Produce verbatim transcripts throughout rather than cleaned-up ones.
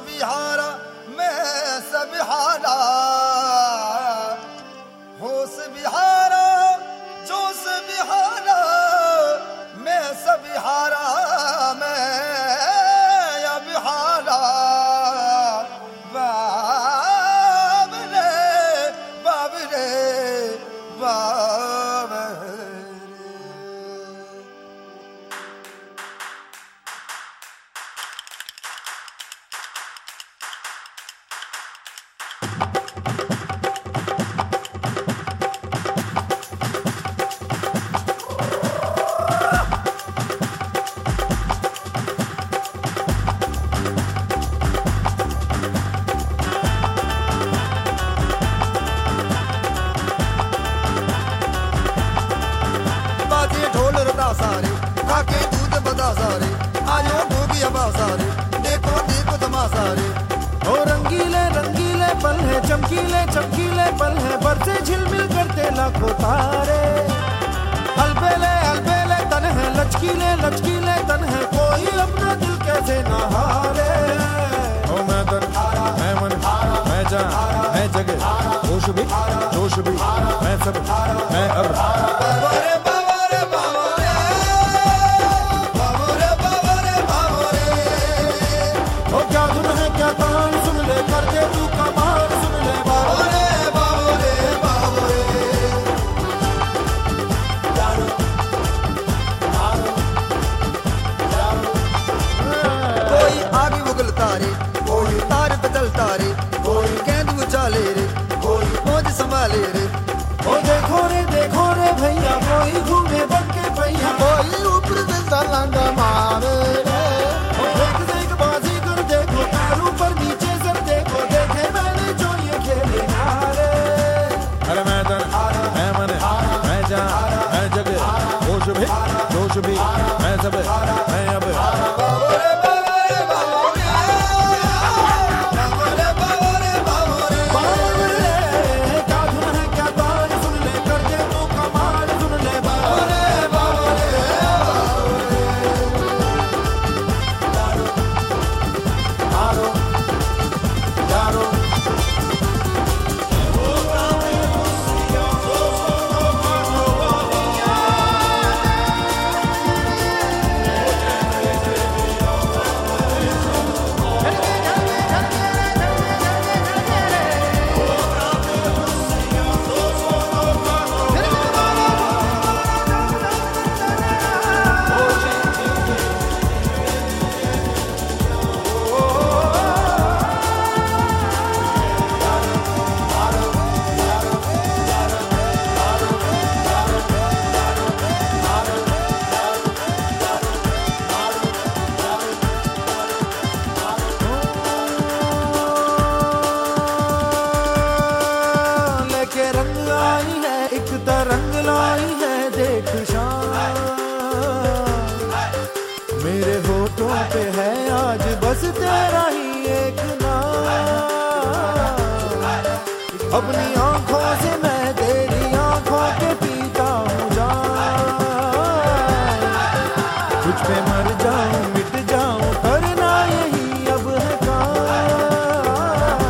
बिहारा मैं सबिहारा, होश बिहारा जोश बिहारा मैं सबिहारा, मैं बिहारा बाबरे बाबरे बाबरे। सारे खाके दूध बता सारे आयो भोगी अबा सारे, देखो देखो तमाशा रे। ओ रंगीले रंगीले पल है, चमकीले चमकीले पल है, बरसे झिलमिल करते लाखों तारे। अलबेले अलबेले तन है, लचकीले लचकीले तन है, कोई अपना दिल कैसे न हारे। ओ मैं तन मैं मन मैं जान मैं जगह, होश भी जोश भी मैं सब मैं अब। तारे कोई तार बदल तारे, कोई गेंद उछाले रे, कोई मौज संभाले रे। ओ देखो रे देखो रे भैया, कोई घूमे बन के भैया, कोई ऊपर से सलांगा मारे रे। ओ देख देख बाजी कर देखो, पैर ऊपर नीचे सर देखो, देखे मैंने जो ये खेले हारे। अरे मैं तन मैं मन मैं जान मैं जगह, होश भी जोश भी मैं सब मैं अब। रंग आई है एक तरंग लाई है, देख शान मेरे होठों पे है आज बस तेरा ही एक नाम। अपनी आंखों से मैं तेरी आंखों के पीता हूँ जान, तुझ पे मर जाऊं मिट जाऊं करना यही अब है काम।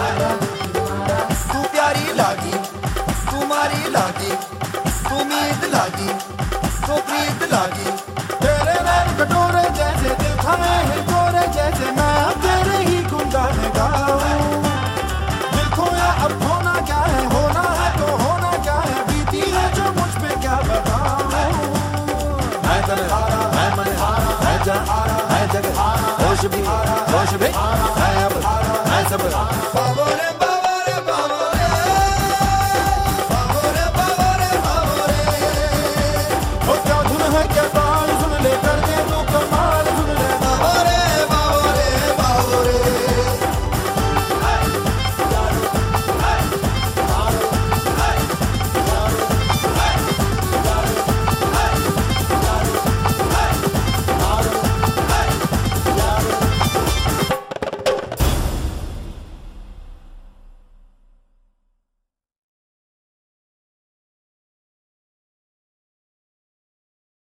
तू प्यारी लागी तुम्हारी लागी, उम्मीद लागी तो प्रीत लागी, तेरे नैन कटोरे जैसे देखा है गोरे जैसे, मैं अब तेरे ही गुनगान गाऊं। दिल खोया अब होना क्या है, होना है तो होना क्या है, बीती है जो मुझ पे क्या बताऊं। मैं तन मैं मन मैं जान मैं जगह, होश भी जोश भी मैं अब मैं सब।